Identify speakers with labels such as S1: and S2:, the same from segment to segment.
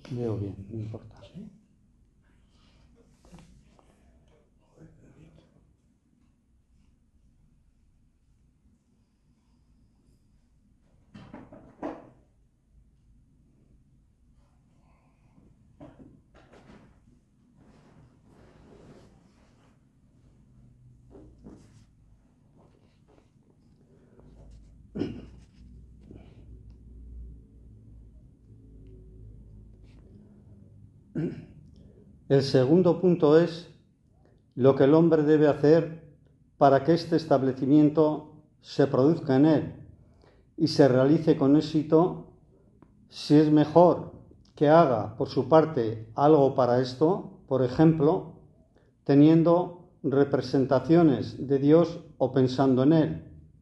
S1: Veo bien, no importa. El segundo punto es lo que el hombre debe hacer para que este establecimiento se produzca en él y se realice con éxito. Si es mejor que haga por su parte algo para esto, por ejemplo, teniendo representaciones de Dios o pensando en Él,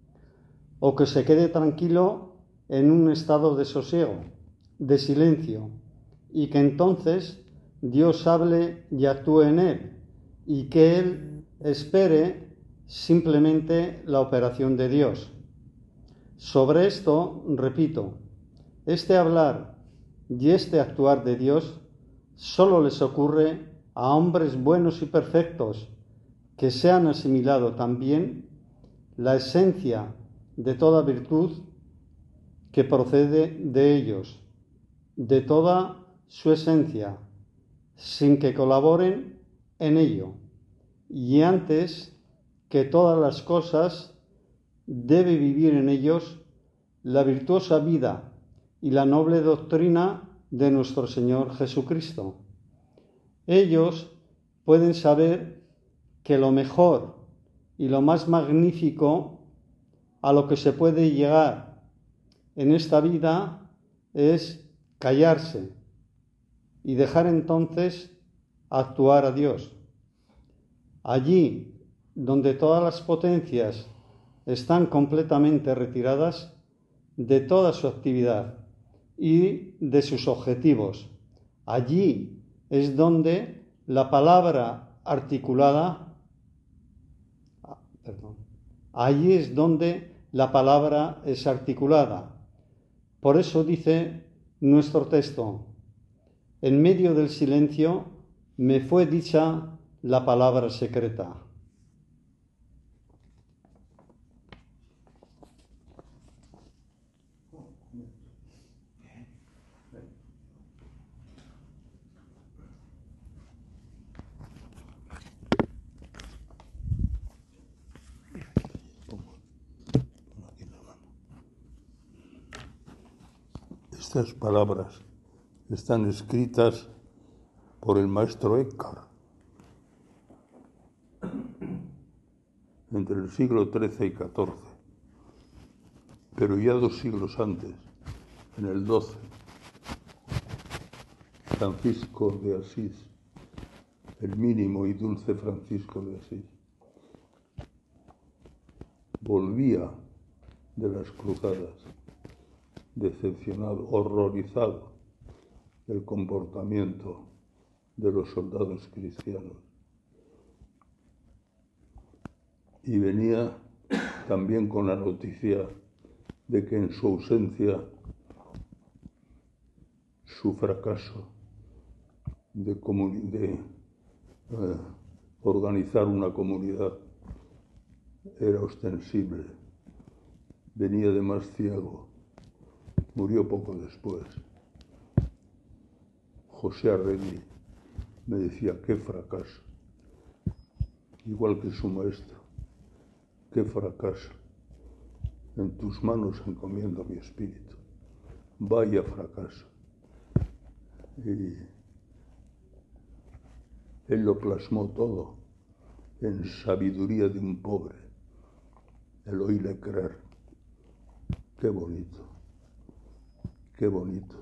S1: o que se quede tranquilo en un estado de sosiego, de silencio, y que entonces Dios hable y actúe en él, y que él espere simplemente la operación de Dios. Sobre esto, repito, este hablar y este actuar de Dios solo les ocurre a hombres buenos y perfectos que se han asimilado también la esencia de toda virtud que procede de ellos, de toda su esencia, sin que colaboren en ello. Y antes que todas las cosas, debe vivir en ellos la virtuosa vida y la noble doctrina de nuestro Señor Jesucristo. Ellos pueden saber que lo mejor y lo más magnífico a lo que se puede llegar en esta vida es callarse y dejar entonces actuar a Dios. Allí donde todas las potencias están completamente retiradas de toda su actividad y de sus objetivos, allí es donde la palabra articulada, allí es donde la palabra es articulada. Por eso dice nuestro texto: en medio del silencio me fue dicha la palabra secreta.
S2: Estas palabras están escritas por el maestro Eckhart entre el siglo XIII y XIV, pero ya 2 siglos antes, en el XII, Francisco de Asís, el mínimo y dulce Francisco de Asís, volvía de las cruzadas, decepcionado, horrorizado del comportamiento de los soldados cristianos. Y venía también con la noticia de que en su ausencia, su fracaso de organizar una comunidad era ostensible. Venía de más ciego, murió poco después. José Arregui me decía: qué fracaso, igual que su maestro, qué fracaso, en tus manos encomiendo mi espíritu, vaya fracaso. Y él lo plasmó todo en sabiduría de un pobre, el oírle creer. Qué bonito, qué bonito.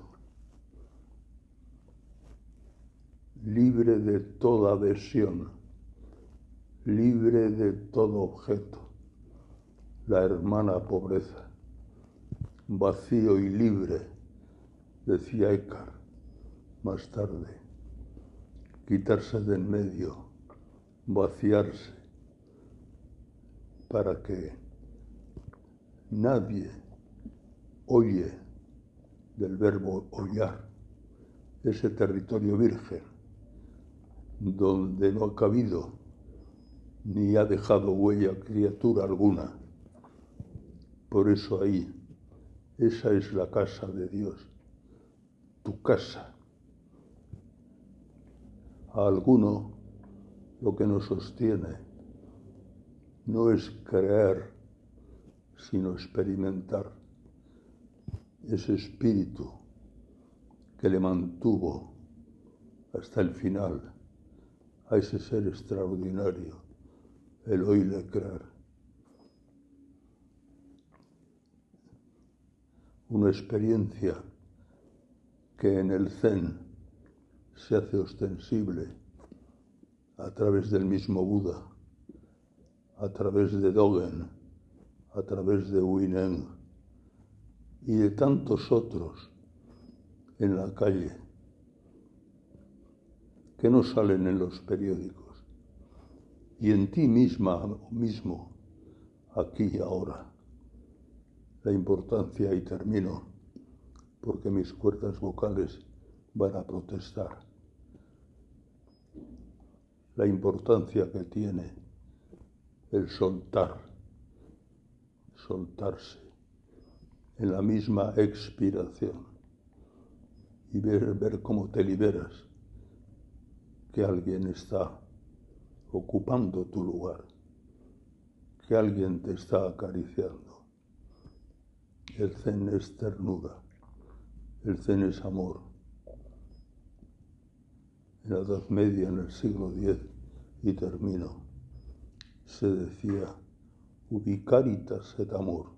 S2: Libre de toda adhesión, libre de todo objeto, la hermana pobreza, vacío y libre, decía Eckhart más tarde, quitarse de en medio, vaciarse, para que nadie oye del verbo hollar, ese territorio virgen, donde no ha cabido ni ha dejado huella criatura alguna. Por eso ahí, esa es la casa de Dios, tu casa. A alguno lo que nos sostiene no es creer, sino experimentar ese espíritu que le mantuvo hasta el final a ese ser extraordinario, el oírle creer. Una experiencia que en el Zen se hace ostensible a través del mismo Buda, a través de Dogen, a través de Huineng y de tantos otros en la calle que no salen en los periódicos, y en ti misma mismo, aquí y ahora. La importancia, y termino, porque mis cuerdas vocales van a protestar, la importancia que tiene el soltarse en la misma expiración y ver cómo te liberas, que alguien está ocupando tu lugar, que alguien te está acariciando. El Zen es ternura, el Zen es amor. En la Edad Media, en el siglo X, y termino, se decía, ubi caritas et amor,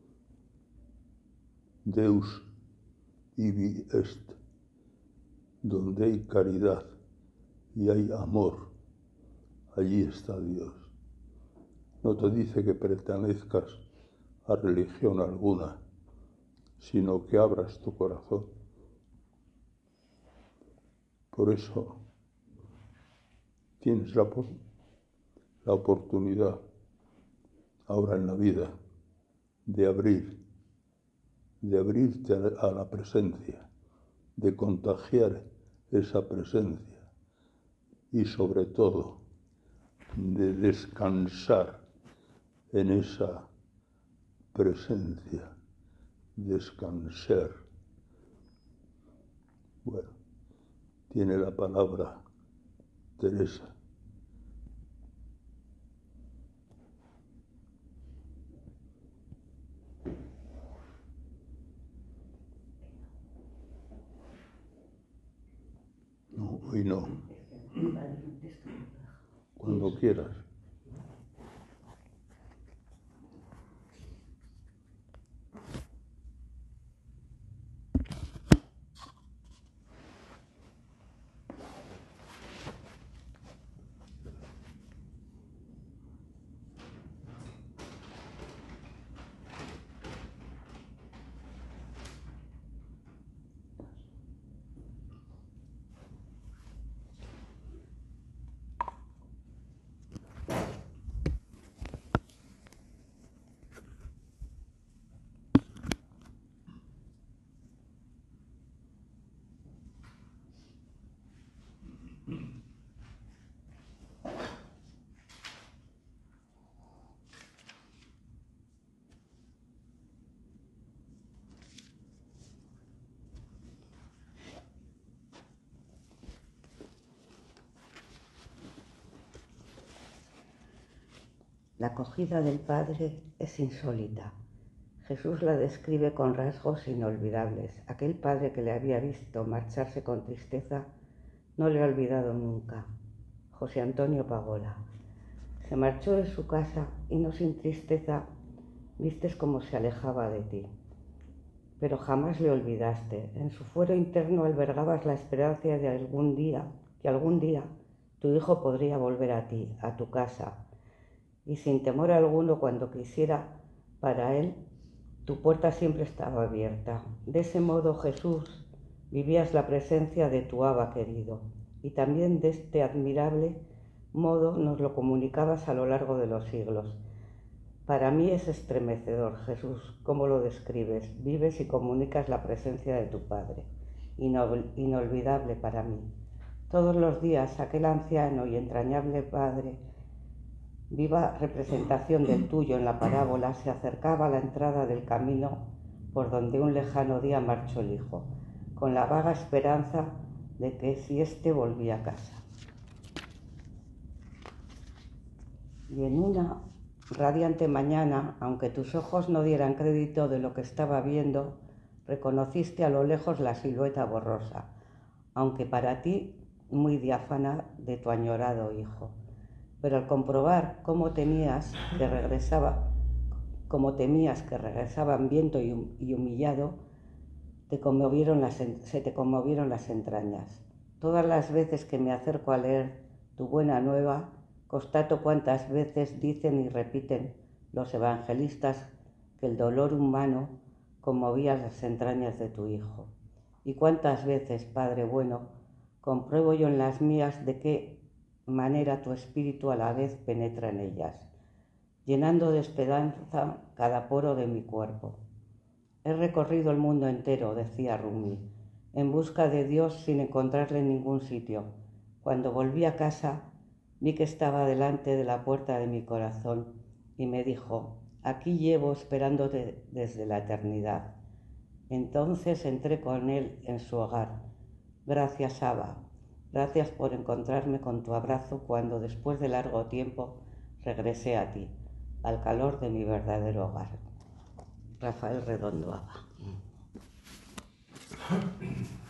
S2: Deus ibi est, donde hay caridad y hay amor, allí está Dios. No te dice que pertenezcas a religión alguna, sino que abras tu corazón. Por eso tienes la oportunidad ahora en la vida de abrirte a la presencia, de contagiar esa presencia y sobre todo de descansar en esa presencia, descansar. Bueno, tiene la palabra Teresa. No, hoy no. Cuando quieras.
S3: La acogida del Padre es insólita. Jesús la describe con rasgos inolvidables. Aquel padre que le había visto marcharse con tristeza no le ha olvidado nunca. José Antonio Pagola. Se marchó de su casa y no sin tristeza vistes cómo se alejaba de ti. Pero jamás le olvidaste. En su fuero interno albergabas la esperanza de que algún día tu hijo podría volver a ti, a tu casa. Y sin temor alguno, cuando quisiera, para él, tu puerta siempre estaba abierta. De ese modo, Jesús, vivías la presencia de tu Abba querido, y también de este admirable modo nos lo comunicabas a lo largo de los siglos. Para mí es estremecedor, Jesús, cómo lo describes, vives y comunicas la presencia de tu Padre. inolvidable para mí. Todos los días aquel anciano y entrañable padre, viva representación del tuyo en la parábola, se acercaba a la entrada del camino por donde un lejano día marchó el hijo, con la vaga esperanza de que si éste volvía a casa. Y en una radiante mañana, aunque tus ojos no dieran crédito de lo que estaba viendo, reconociste a lo lejos la silueta borrosa, aunque para ti muy diáfana, de tu añorado hijo. Pero al comprobar cómo temías que regresaba hambriento y humillado, se te conmovieron las entrañas. Todas las veces que me acerco a leer tu buena nueva, constato cuántas veces dicen y repiten los evangelistas que el dolor humano conmovía las entrañas de tu hijo. Y cuántas veces, Padre bueno, compruebo yo en las mías de qué manera tu espíritu a la vez penetra en ellas, llenando de esperanza cada poro de mi cuerpo. He recorrido el mundo entero, decía Rumi, en busca de Dios sin encontrarle en ningún sitio. Cuando volví a casa, vi que estaba delante de la puerta de mi corazón y me dijo: aquí llevo esperándote desde la eternidad. Entonces entré con él en su hogar. Gracias, Abba. Gracias por encontrarme con tu abrazo cuando, después de largo tiempo, regresé a ti, al calor de mi verdadero hogar. Rafael Redondo Abba.